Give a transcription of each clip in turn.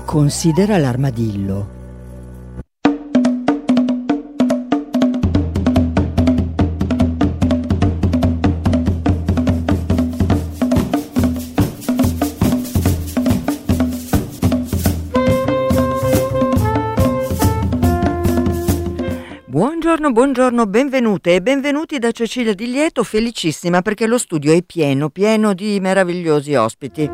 Considera l'armadillo. Buongiorno, benvenute e benvenuti da Cecilia Di Lieto, felicissima perché lo studio è pieno di meravigliosi ospiti.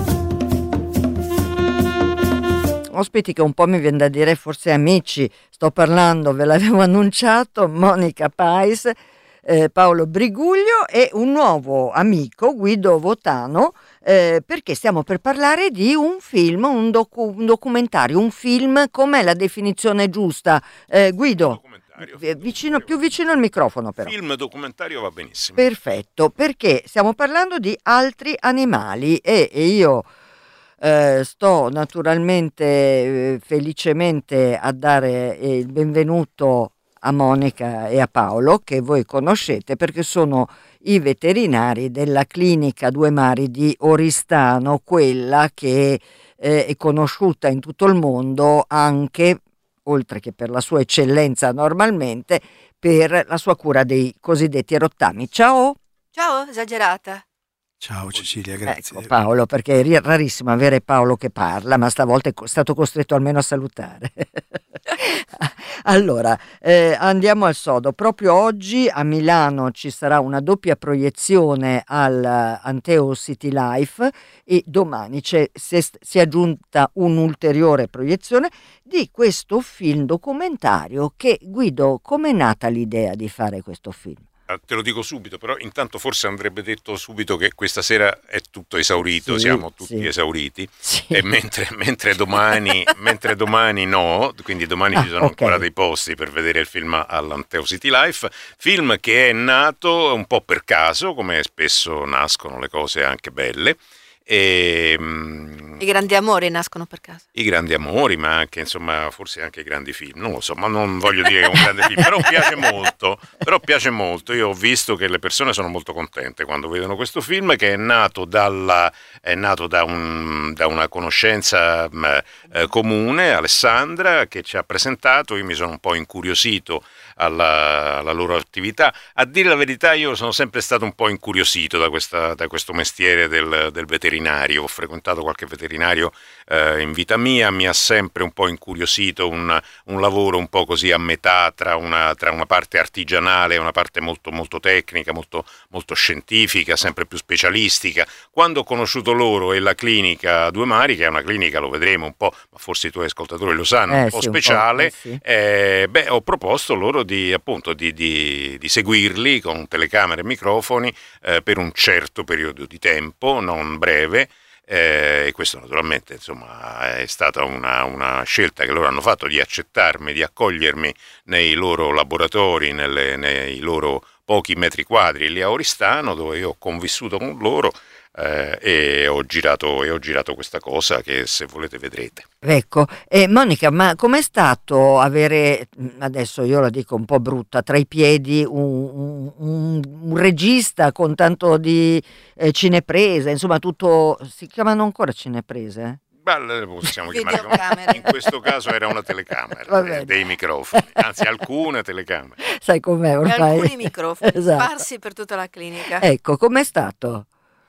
Ospiti che un po' mi viene da dire forse amici, sto parlando, ve l'avevo annunciato, Monica Pais, Paolo Briguglio e un nuovo amico, Guido Votano, perché stiamo per parlare di un film, un documentario, un film, com'è la definizione giusta? Guido? Più vicino al microfono però. Film documentario va benissimo. Perfetto, perché stiamo parlando di altri animali e io sto naturalmente felicemente a dare il benvenuto a Monica e a Paolo, che voi conoscete perché sono i veterinari della clinica Due Mari di Oristano, quella che è conosciuta in tutto il mondo anche, oltre che per la sua eccellenza normalmente, per la sua cura dei cosiddetti rottami. Ciao! Ciao, esagerata. Ciao Cecilia, grazie. Ecco Paolo, perché è rarissimo avere Paolo che parla, ma stavolta è stato costretto almeno a salutare. Allora, andiamo al sodo. Proprio oggi a Milano ci sarà una doppia proiezione al Anteo City Life e domani si è aggiunta un'ulteriore proiezione di questo film documentario che, Guido, com'è nata l'idea di fare questo film? Te lo dico subito, però intanto forse andrebbe detto subito che questa sera è tutto esaurito, sì, siamo tutti esauriti, sì. E mentre domani no, quindi domani ci sono ancora dei posti per vedere il film all'Anteo City Life, film che è nato un po' per caso, come spesso nascono le cose anche belle. I grandi amori nascono per caso. I grandi amori, ma anche insomma forse anche i grandi film, non lo so, ma non voglio dire che è un grande film, però piace molto. Io ho visto che le persone sono molto contente quando vedono questo film, che è nato da una conoscenza comune, Alessandra, che ci ha presentato. Io mi sono un po' incuriosito alla loro attività. A dire la verità, io sono sempre stato un po' incuriosito da questo mestiere del veterinario. Ho frequentato qualche veterinario in vita mia, mi ha sempre un po' incuriosito un lavoro un po' così a metà tra una parte artigianale e una parte molto, molto tecnica, molto, molto scientifica, sempre più specialistica. Quando ho conosciuto loro e la clinica Due Mari, che è una clinica, lo vedremo un po', ma forse i tuoi ascoltatori lo sanno, un po' speciale, ho proposto loro di seguirli con telecamere e microfoni per un certo periodo di tempo, non breve. E questo naturalmente insomma è stata una scelta che loro hanno fatto, di accettarmi, di accogliermi nei loro laboratori, nei loro pochi metri quadri lì a Oristano, dove io ho convissuto con loro e ho girato questa cosa che, se volete, vedrete. Ecco, Monica, ma com'è stato avere, adesso io la dico un po' brutta, tra i piedi un regista con tanto di cineprese, insomma tutto, si chiamano ancora cineprese? Beh, possiamo chiamare, in questo caso era una telecamera, dei microfoni, anzi alcune telecamere. Sai com'è ormai? E alcuni microfoni esatto. Sparsi per tutta la clinica. Ecco, com'è stato?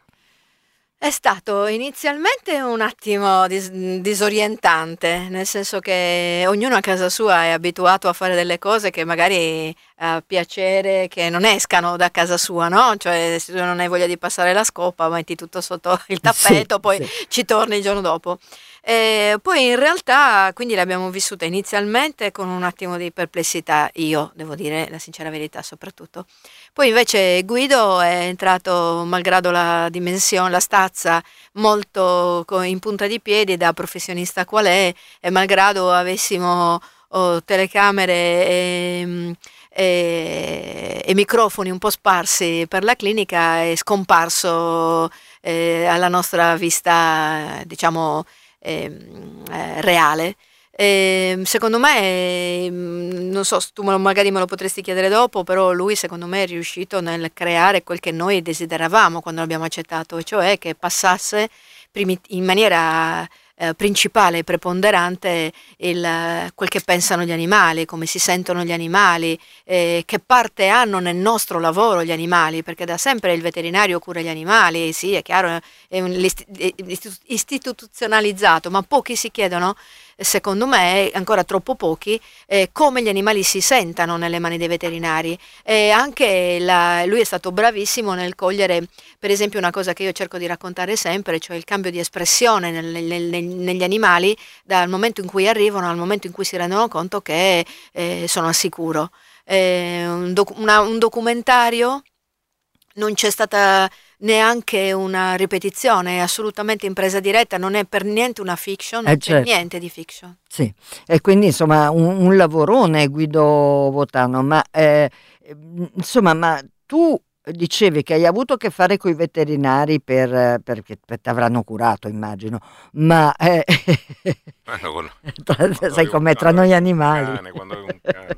È stato inizialmente un attimo disorientante, nel senso che ognuno a casa sua è abituato a fare delle cose che magari ha piacere che non escano da casa sua, no? Cioè, se tu non hai voglia di passare la scopa, metti tutto sotto il tappeto, poi ci torni il giorno dopo. Poi in realtà quindi l'abbiamo vissuta inizialmente con un attimo di perplessità, io devo dire la sincera verità soprattutto. Poi invece Guido è entrato, malgrado la dimensione, la stazza, molto in punta di piedi da professionista qual è, e malgrado avessimo telecamere e microfoni un po' sparsi per la clinica, è scomparso alla nostra vista, diciamo, reale. Secondo me, non so, tu magari me lo potresti chiedere dopo, però lui secondo me è riuscito nel creare quel che noi desideravamo quando l'abbiamo accettato, e cioè che passasse in maniera principale e preponderante quel che pensano gli animali, come si sentono gli animali, che parte hanno nel nostro lavoro gli animali, perché da sempre il veterinario cura gli animali, sì, è chiaro, è istituzionalizzato, ma pochi si chiedono, secondo me ancora troppo pochi, come gli animali si sentano nelle mani dei veterinari. E anche lui è stato bravissimo nel cogliere, per esempio, una cosa che io cerco di raccontare sempre, cioè il cambio di espressione negli animali dal momento in cui arrivano al momento in cui si rendono conto che sono al sicuro. Un documentario, non c'è stata neanche una ripetizione, è assolutamente in presa diretta, non è per niente una fiction, non c'è certo. niente di fiction. Sì, e quindi insomma un lavorone, Guido Votano, ma insomma, ma tu dicevi che hai avuto a che fare con i veterinari perché ti avranno curato, immagino, ma sai com'è tra noi animali. Quando avevo un cane.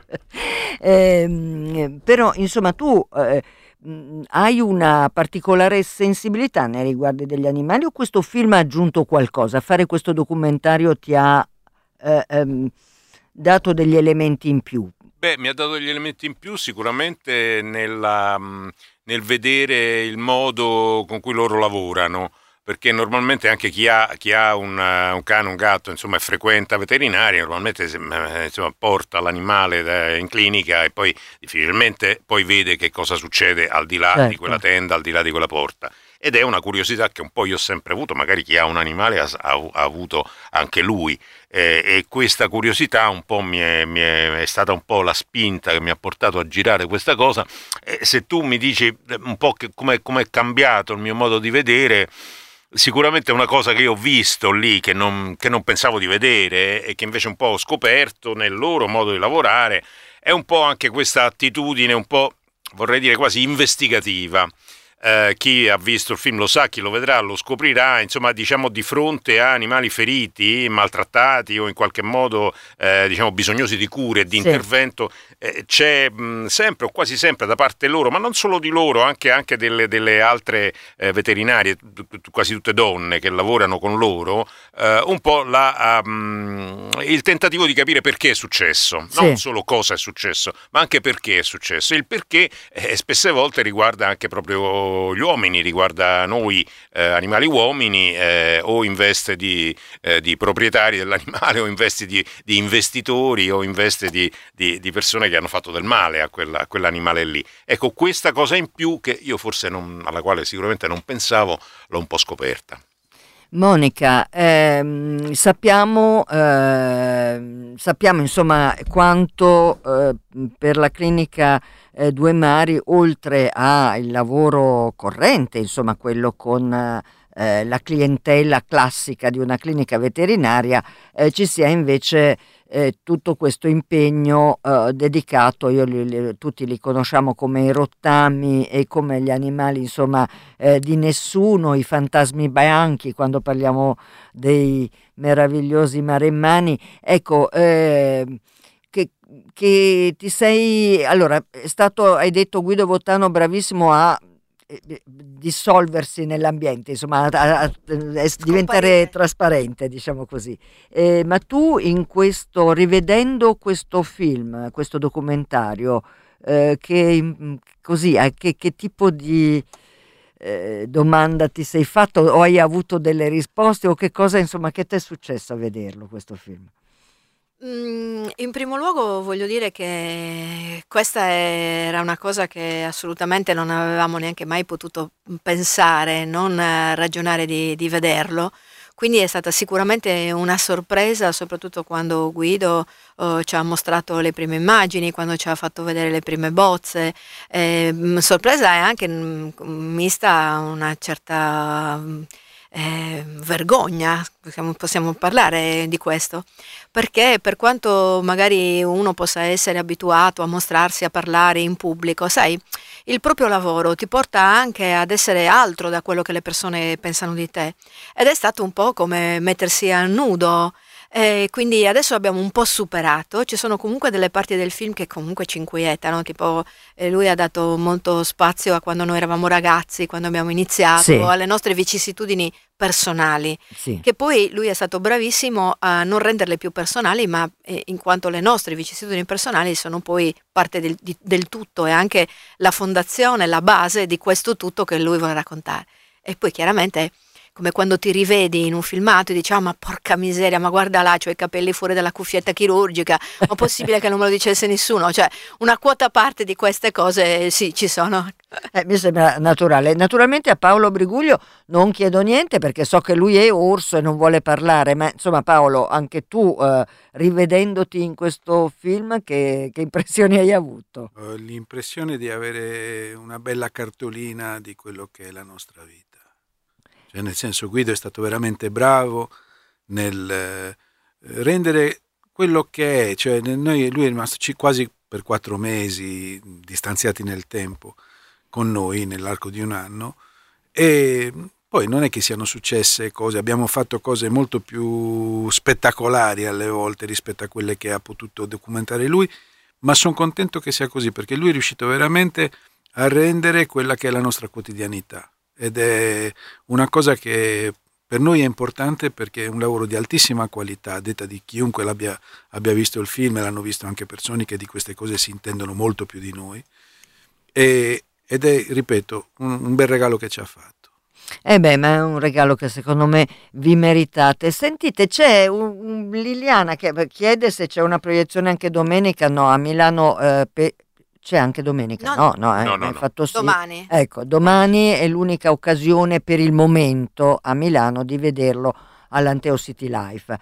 Però insomma tu hai una particolare sensibilità nei riguardi degli animali, o questo film ha aggiunto qualcosa? Fare questo documentario ti ha dato degli elementi in più? Beh, mi ha dato degli elementi in più sicuramente nel vedere il modo con cui loro lavorano, perché normalmente anche chi ha un cane, un gatto, insomma, frequenta veterinari, normalmente insomma, porta l'animale in clinica e poi difficilmente poi vede che cosa succede al di là Certo. di quella tenda, al di là di quella porta. Ed è una curiosità che un po' io ho sempre avuto, magari chi ha un animale ha avuto anche lui, e questa curiosità un po' è stata un po' la spinta che mi ha portato a girare questa cosa. Se tu mi dici un po' come è cambiato il mio modo di vedere, sicuramente è una cosa che io ho visto lì, che non pensavo di vedere e che invece un po' ho scoperto nel loro modo di lavorare, è un po' anche questa attitudine un po', vorrei dire, quasi investigativa. Chi ha visto il film lo sa, chi lo vedrà lo scoprirà, insomma, diciamo, di fronte a animali feriti, maltrattati o in qualche modo diciamo bisognosi di cure e di intervento, c'è sempre o quasi sempre da parte loro, ma non solo di loro, anche delle altre veterinarie, quasi tutte donne che lavorano con loro, un po' il tentativo di capire perché è successo, non solo cosa è successo, ma anche perché è successo. Il perché spesse volte riguarda anche proprio gli uomini, riguarda noi animali uomini, o in veste di proprietari dell'animale, o in veste di investitori, o in veste di persone che hanno fatto del male a quell'animale lì. Ecco, questa cosa in più che io forse alla quale sicuramente non pensavo, l'ho un po' scoperta. Monica, sappiamo insomma quanto per la clinica Due Mari, oltre al lavoro corrente, insomma quello con la clientela classica di una clinica veterinaria, ci sia invece tutto questo impegno dedicato, tutti li conosciamo come i rottami e come gli animali, insomma, di nessuno, i fantasmi bianchi, quando parliamo dei meravigliosi maremmani. Ecco, che ti sei, allora, hai detto, Guido Votano bravissimo a dissolversi nell'ambiente, insomma a diventare trasparente, diciamo così, ma tu rivedendo questo film, questo documentario, che tipo di domanda ti sei fatto, o hai avuto delle risposte, o che cosa, insomma, che ti è successo a vederlo questo film? In primo luogo voglio dire che questa era una cosa che assolutamente non avevamo neanche mai potuto pensare, non ragionare di vederlo, quindi è stata sicuramente una sorpresa, soprattutto quando Guido ci ha mostrato le prime immagini, quando ci ha fatto vedere le prime bozze. Sorpresa è anche mista a una certa vergogna, possiamo parlare di questo, perché per quanto magari uno possa essere abituato a mostrarsi, a parlare in pubblico, sai, il proprio lavoro ti porta anche ad essere altro da quello che le persone pensano di te, ed è stato un po' come mettersi a nudo. Quindi adesso abbiamo un po' superato, ci sono comunque delle parti del film che comunque ci inquietano, tipo lui ha dato molto spazio a quando noi eravamo ragazzi, quando abbiamo iniziato, Sì. alle nostre vicissitudini personali, Sì. che poi lui è stato bravissimo a non renderle più personali, ma in quanto le nostre vicissitudini personali sono poi parte del tutto e anche la fondazione, la base di questo tutto che lui vuole raccontare. E poi chiaramente come quando ti rivedi in un filmato e dici ma porca miseria, ma guarda là, c'ho i capelli fuori dalla cuffietta chirurgica, ma possibile che non me lo dicesse nessuno? Cioè una quota parte di queste cose sì, ci sono. Mi sembra naturale. Naturalmente a Paolo Briguglio non chiedo niente perché so che lui è orso e non vuole parlare, ma insomma Paolo, anche tu rivedendoti in questo film che impressioni hai avuto? Ho l'impressione di avere una bella cartolina di quello che è la nostra vita. Cioè, nel senso, Guido è stato veramente bravo nel rendere quello che è, cioè lui è rimasto quasi per 4 mesi distanziati nel tempo con noi nell'arco di un anno, e poi non è che siano successe cose, abbiamo fatto cose molto più spettacolari alle volte rispetto a quelle che ha potuto documentare lui, ma sono contento che sia così perché lui è riuscito veramente a rendere quella che è la nostra quotidianità. Ed è una cosa che per noi è importante perché è un lavoro di altissima qualità, a detta di chiunque abbia visto il film, e l'hanno visto anche persone che di queste cose si intendono molto più di noi, ed è, ripeto, un bel regalo che ci ha fatto. Ma è un regalo che secondo me vi meritate. Sentite, c'è Liliana che chiede se c'è una proiezione anche domenica. No, a Milano c'è anche domenica? No, No. hai fatto sì. Domani. Ecco, domani è l'unica occasione per il momento a Milano di vederlo all'Anteo City Life.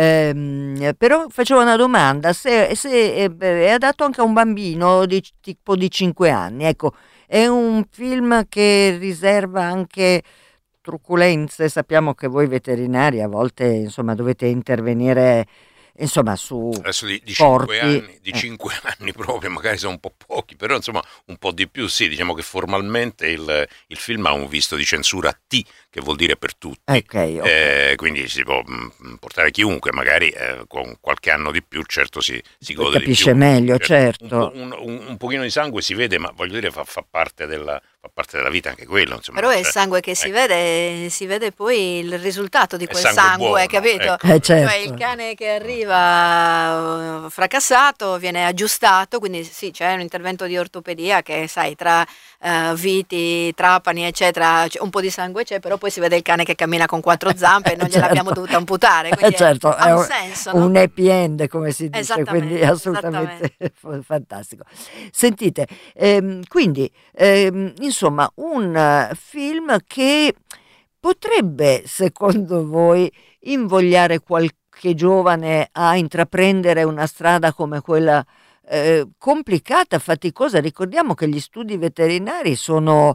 Però facevo una domanda, se è adatto anche a un bambino tipo di 5 anni, ecco, è un film che riserva anche truculenze, sappiamo che voi veterinari a volte insomma dovete intervenire insomma su Adesso di corpi. 5 anni, di 5 anni proprio, magari sono un po' pochi, però insomma un po' di più sì, diciamo che formalmente il film ha un visto di censura T, che vuol dire per tutti, Ok. quindi si può portare chiunque, magari con qualche anno di più certo si gode Capisce di più. meglio, certo. Un pochino di sangue si vede, ma voglio dire fa parte della vita anche quello, insomma. Però è sangue che si vede poi il risultato di È quel sangue sangue, buono, capito? ecco. Certo. Cioè il cane che arriva fracassato viene aggiustato, quindi sì, c'è un intervento di ortopedia che sai tra viti, trapani eccetera, un po' di sangue c'è, però poi si vede il cane che cammina con 4 zampe e non gliel'abbiamo dovuta amputare, quindi Certo, ha un senso, no? un happy end come si dice, Esattamente, quindi assolutamente fantastico. Sentite, quindi insomma un film che potrebbe secondo voi invogliare qualche giovane a intraprendere una strada come quella complicata, faticosa. Ricordiamo che gli studi veterinari sono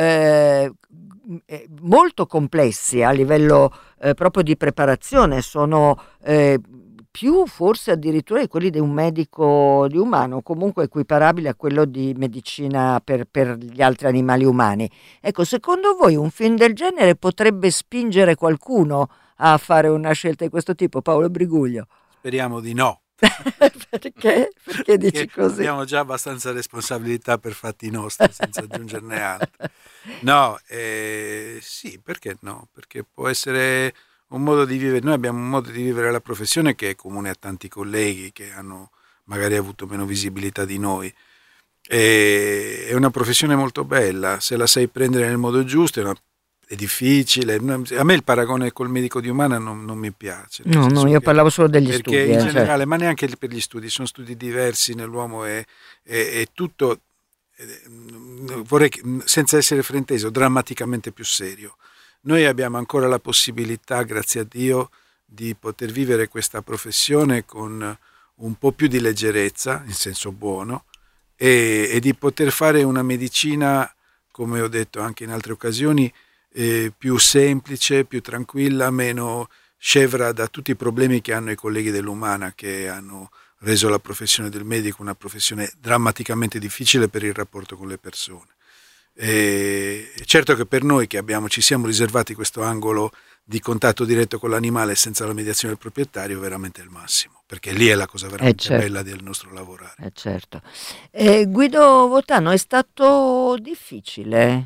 molto complessi a livello proprio di preparazione, sono più forse addirittura di quelli di un medico di umano, comunque equiparabile a quello di medicina per gli altri animali umani. Ecco, secondo voi un film del genere potrebbe spingere qualcuno a fare una scelta di questo tipo, Paolo Briguglio? Speriamo di no. Perché? Perché dici così? Abbiamo già abbastanza responsabilità per fatti nostri, senza aggiungerne altre. No, sì, perché no? Perché può essere un modo di vivere. Noi abbiamo un modo di vivere la professione che è comune a tanti colleghi che hanno magari avuto meno visibilità di noi. È una professione molto bella, se la sai prendere nel modo giusto è difficile. A me il paragone col medico di umana non mi piace. No, io parlavo solo degli studi. Perché in generale, ma neanche per gli studi, sono studi diversi nell'uomo, è tutto, vorrei, senza essere frainteso, drammaticamente più serio. Noi abbiamo ancora la possibilità, grazie a Dio, di poter vivere questa professione con un po' più di leggerezza, in senso buono, e di poter fare una medicina, come ho detto anche in altre occasioni, più semplice, più tranquilla, meno scevra da tutti i problemi che hanno i colleghi dell'Umana, che hanno reso la professione del medico una professione drammaticamente difficile per il rapporto con le persone. Certo che per noi che ci siamo riservati questo angolo di contatto diretto con l'animale senza la mediazione del proprietario, veramente è il massimo, perché lì è la cosa veramente certo. bella del nostro lavorare. Certo. Guido Votano, è stato difficile?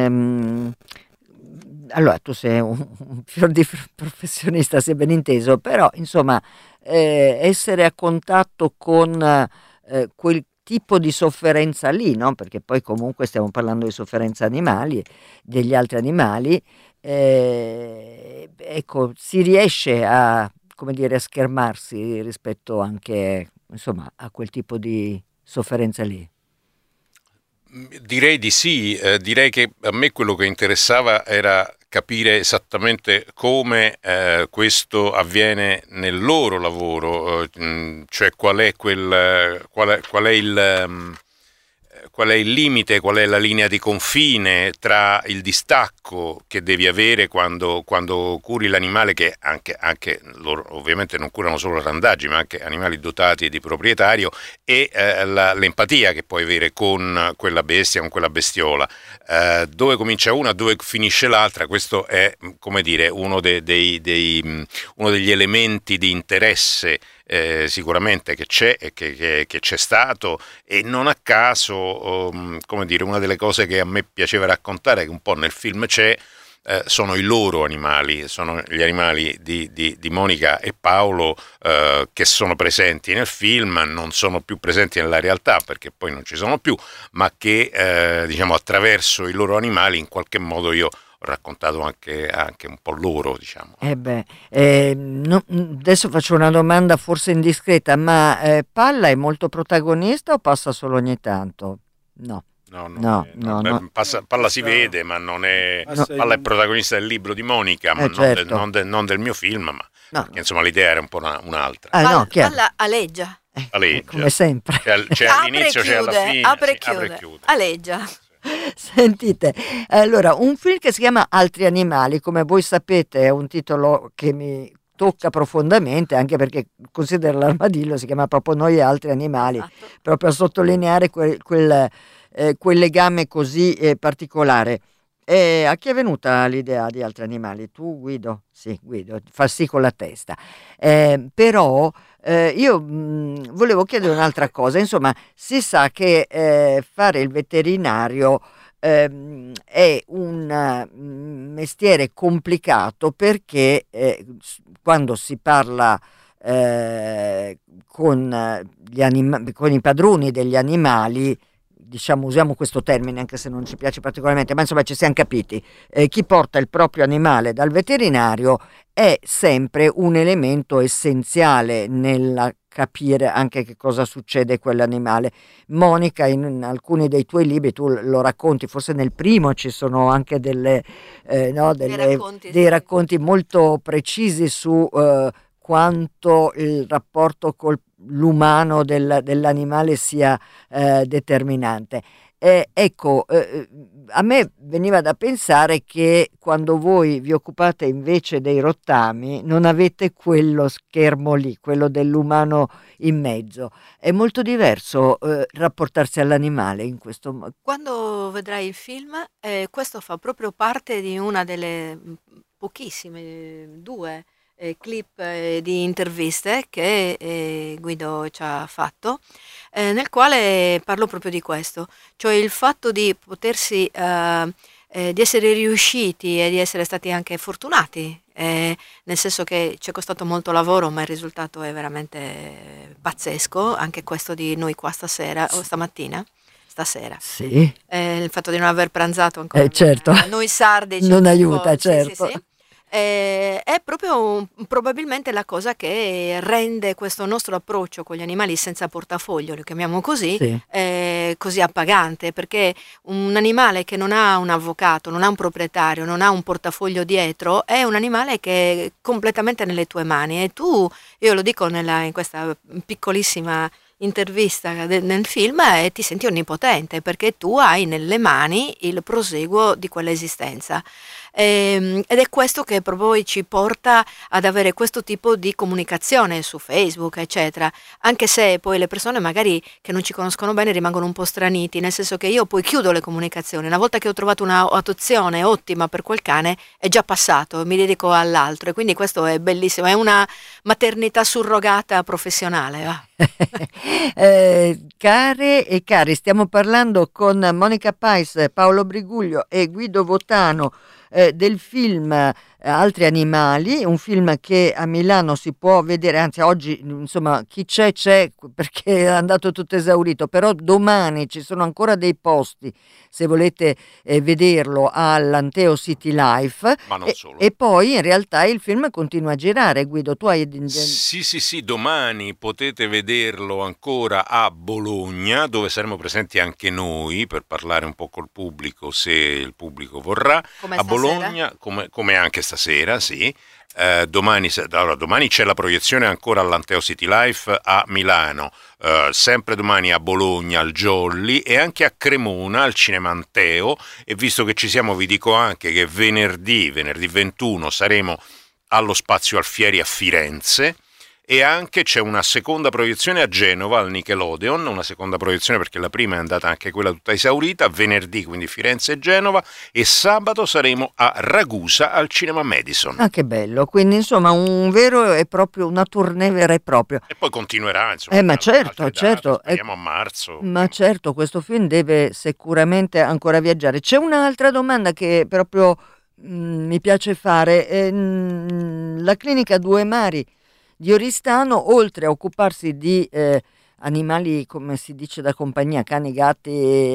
Allora, tu sei un fior di professionista, se ben inteso, però insomma, essere a contatto con quel tipo di sofferenza lì, no? Perché poi comunque stiamo parlando di sofferenza animali, degli altri animali, ecco, si riesce a, come dire, a schermarsi rispetto anche, insomma, a quel tipo di sofferenza lì. Direi di sì, direi che a me quello che interessava era capire esattamente come questo avviene nel loro lavoro, cioè qual è qual è il limite, qual è la linea di confine tra il distacco che devi avere quando curi l'animale, che anche loro ovviamente non curano solo randaggi, ma anche animali dotati di proprietario, e l'empatia che puoi avere con quella bestia, con quella bestiola. Dove comincia una, dove finisce l'altra, questo è, come dire, uno degli elementi di interesse sicuramente che c'è e che c'è stato, e non a caso, come dire, una delle cose che a me piaceva raccontare, che un po' nel film c'è, sono i loro animali, sono gli animali di Monica e Paolo, che sono presenti nel film, non sono più presenti nella realtà perché poi non ci sono più, ma che diciamo attraverso i loro animali in qualche modo io ho raccontato anche un po' loro, diciamo. Adesso faccio una domanda forse indiscreta, ma Palla è molto protagonista o passa solo ogni tanto? No. No. Palla si vede, ma non è. Palla è protagonista del libro di Monica, ma certo. non del mio film, ma no. Perché, insomma, l'idea era un po' un'altra. Palla aleggia. Come sempre. C'è all'inizio, c'è alla fine. Apre e chiude. Aleggia. Sentite, allora, un film che si chiama Altri animali, come voi sapete è un titolo che mi tocca profondamente, anche perché considero l'armadillo, si chiama proprio Noi e altri animali, Esatto. proprio a sottolineare quel legame così particolare. A chi è venuta l'idea di Altri animali? Tu, Guido? Sì, Guido, fa sì con la testa. Però io volevo chiedere un'altra cosa. Insomma, si sa che fare il veterinario è un mestiere complicato, perché quando si parla con i padroni degli animali, diciamo, usiamo questo termine anche se non ci piace particolarmente, ma insomma ci siamo capiti, chi porta il proprio animale dal veterinario è sempre un elemento essenziale nella capire anche che cosa succede a quell'animale. Monica, in alcuni dei tuoi libri, tu lo racconti, forse nel primo ci sono anche dei racconti molto precisi su quanto il rapporto con l'umano dell'animale sia determinante. Ecco, a me veniva da pensare che quando voi vi occupate invece dei rottami non avete quello schermo lì, quello dell'umano in mezzo. È molto diverso rapportarsi all'animale in questo modo. Quando vedrai il film, questo fa proprio parte di una delle pochissime, due clip di interviste che Guido ci ha fatto, nel quale parlo proprio di questo, cioè il fatto di potersi, di essere riusciti e di essere stati anche fortunati, nel senso che ci è costato molto lavoro, ma il risultato è veramente pazzesco, anche questo di noi qua stasera o stasera. Sì. Il fatto di non aver pranzato ancora, certo. Noi sardi non aiuta, certo. Sì. È proprio probabilmente la cosa che rende questo nostro approccio con gli animali senza portafoglio, lo chiamiamo così, sì. Così appagante, perché un animale che non ha un avvocato, non ha un proprietario, non ha un portafoglio dietro, è un animale che è completamente nelle tue mani, e tu, io lo dico in questa piccolissima intervista nel film, ti senti onnipotente perché tu hai nelle mani il proseguo di quell'esistenza. ed è questo che poi ci porta ad avere questo tipo di comunicazione su Facebook, eccetera, anche se poi le persone magari che non ci conoscono bene rimangono un po' straniti, nel senso che io poi chiudo le comunicazioni, una volta che ho trovato un'attuazione ottima per quel cane è già passato, mi dedico all'altro, e quindi questo è bellissimo, è una maternità surrogata professionale. Va. Care e cari, stiamo parlando con Monica Pais, Paolo Briguglio e Guido Votano del film Altri animali, un film che a Milano si può vedere, anzi oggi insomma chi c'è perché è andato tutto esaurito, però domani ci sono ancora dei posti se volete vederlo all'Anteo City Life, ma non solo. E poi in realtà il film continua a girare. Guido, tu hai... Sì, domani potete vederlo ancora a Bologna, dove saremo presenti anche noi per parlare un po' col pubblico, se il pubblico vorrà. Come a stasera? Bologna, come anche stasera, sì. Domani c'è la proiezione ancora all'Anteo City Life a Milano, sempre domani a Bologna al Jolly e anche a Cremona al Cinema Anteo, e visto che ci siamo vi dico anche che venerdì 21 saremo allo Spazio Alfieri a Firenze, e anche c'è una seconda proiezione a Genova al Nickelodeon, una seconda proiezione perché la prima è andata anche quella tutta esaurita, venerdì quindi Firenze e Genova, e sabato saremo a Ragusa al Cinema Madison. Ah, che bello, quindi insomma un vero e proprio, una tournée vera e propria. E poi continuerà, insomma. Ma certo. Speriamo a marzo. Ma certo, questo film deve sicuramente ancora viaggiare. C'è un'altra domanda che proprio mi piace fare. La clinica Due Mari di Oristano, oltre a occuparsi di animali, come si dice, da compagnia, cani, gatti,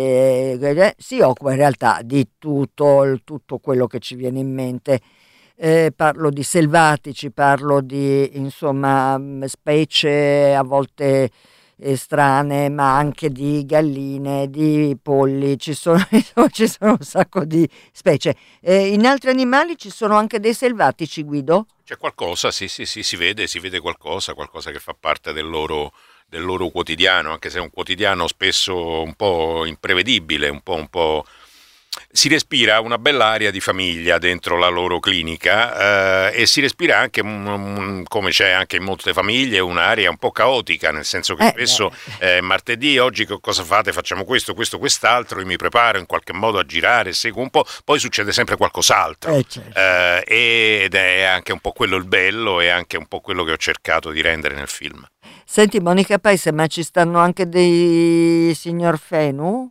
si occupa in realtà di tutto quello che ci viene in mente. Parlo di selvatici, parlo di insomma specie a volte strane, ma anche di galline, di polli, ci sono un sacco di specie. In altri animali ci sono anche dei selvatici, Guido? C'è qualcosa, sì, si vede qualcosa che fa parte del loro quotidiano, anche se è un quotidiano spesso un po' imprevedibile, un po'. Si respira una bella aria di famiglia dentro la loro clinica, e si respira anche, come c'è anche in molte famiglie, un'aria un po' caotica, nel senso che spesso martedì, oggi cosa fate? Facciamo questo, quest'altro, io mi preparo in qualche modo a girare, seguo un po', poi succede sempre qualcos'altro, Certo. Ed è anche un po' quello il bello, e anche un po' quello che ho cercato di rendere nel film. Senti Monica Paese, ma ci stanno anche dei signor Fenu?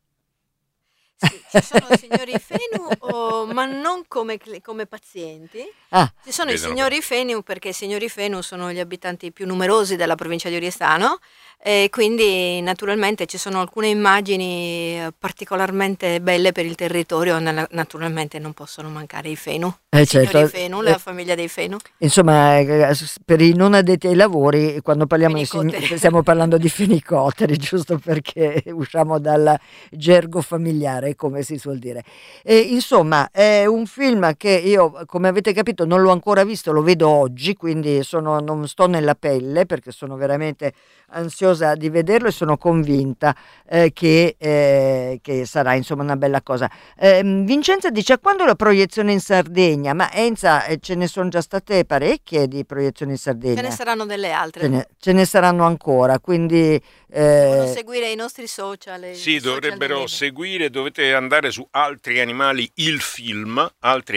Sì, ci sono i signori Fenu, ma non come pazienti. Ci sono i signori Fenu perché i signori Fenu sono gli abitanti più numerosi della provincia di Oristano, e quindi naturalmente ci sono alcune immagini particolarmente belle per il territorio, naturalmente non possono mancare i Fenu. I signori Fenu, la famiglia dei Fenu. Insomma, per i non addetti ai lavori, quando parliamo di stiamo parlando di fenicoteri, giusto perché usciamo dal gergo familiare, come si suol dire. Insomma, è un film che io, come avete capito, non l'ho ancora visto, lo vedo oggi, quindi non sto nella pelle perché sono veramente ansiosa di vederlo e sono convinta che sarà insomma una bella cosa. Vincenza dice: quando la proiezione in Sardegna? Ma Enza, ce ne sono già state parecchie di proiezioni in Sardegna. Ce ne saranno delle altre. Ce ne saranno ancora, quindi devono seguire i nostri social. Sì, dovrebbero seguire, dovete andare su Altri Animali il film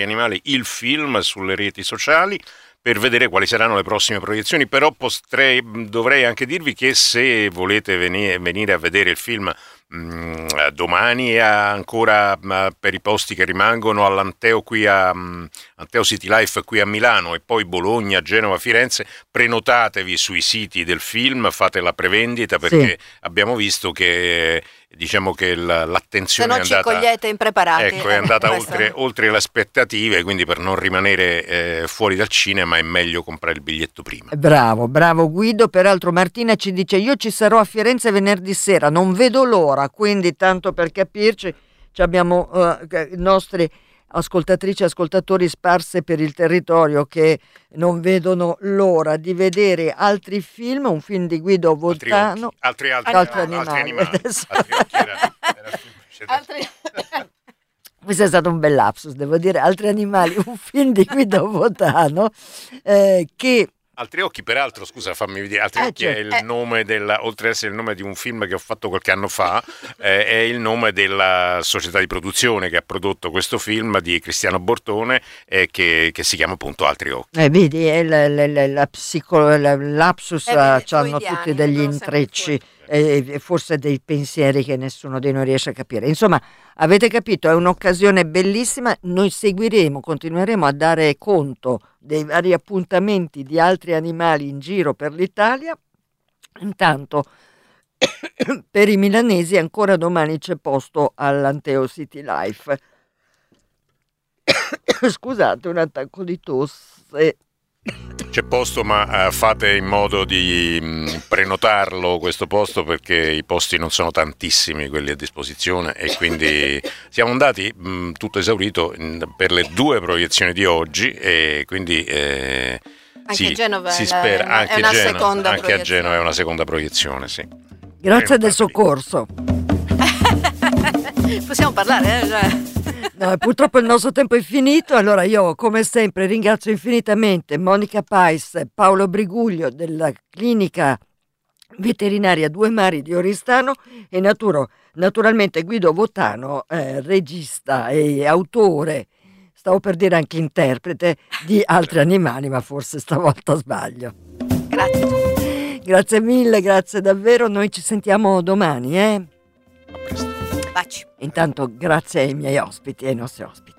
sulle reti sociali per vedere quali saranno le prossime proiezioni, però dovrei anche dirvi che se volete venire a vedere il film domani, e ancora per i posti che rimangono all'Anteo Anteo City Life qui a Milano, e poi Bologna, Genova, Firenze, prenotatevi sui siti del film, fate la prevendita, perché abbiamo visto che diciamo che l'attenzione se no ci cogliete impreparati. Ecco, è andata oltre le aspettative, quindi per non rimanere fuori dal cinema è meglio comprare il biglietto prima. Bravo Guido. Peraltro Martina ci dice: io ci sarò a Firenze venerdì sera, non vedo l'ora, quindi tanto per capirci abbiamo i nostri ascoltatrici e ascoltatori sparse per il territorio che non vedono l'ora di vedere altri film, un film di Guido Votano, altri animali. Questo è stato un bel lapsus, devo dire. Altri animali, un film di Guido Votano che... Altri occhi, peraltro, scusa, fammi vedere, Altri occhi è il nome oltre ad essere il nome di un film che ho fatto qualche anno fa, è il nome della società di produzione che ha prodotto questo film di Cristiano Bortone, che si chiama appunto Altri occhi. Vedi, lapsus hanno tutti degli intrecci e forse dei pensieri che nessuno di noi riesce a capire. Insomma, avete capito, è un'occasione bellissima. Noi continueremo a dare conto dei vari appuntamenti di altri animali in giro per l'Italia. Intanto per i milanesi ancora domani c'è posto all'Anteo City Life. Scusate, un attacco di tosse. C'è posto, ma fate in modo di prenotarlo questo posto, perché i posti non sono tantissimi quelli a disposizione, e quindi siamo andati tutto esaurito per le 2 proiezioni di oggi, e quindi anche Genova si spera, anche a Genova è una seconda proiezione, sì. Grazie del soccorso. Possiamo parlare? No, purtroppo il nostro tempo è finito. Allora io, come sempre, ringrazio infinitamente Monica Pais, Paolo Briguglio della clinica veterinaria Due Mari di Oristano e naturalmente Guido Votano, regista e autore, stavo per dire anche interprete, di Altri animali, ma forse stavolta sbaglio. Grazie mille, grazie davvero. Noi ci sentiamo domani, A presto. Baci. Intanto grazie ai miei ospiti e ai nostri ospiti.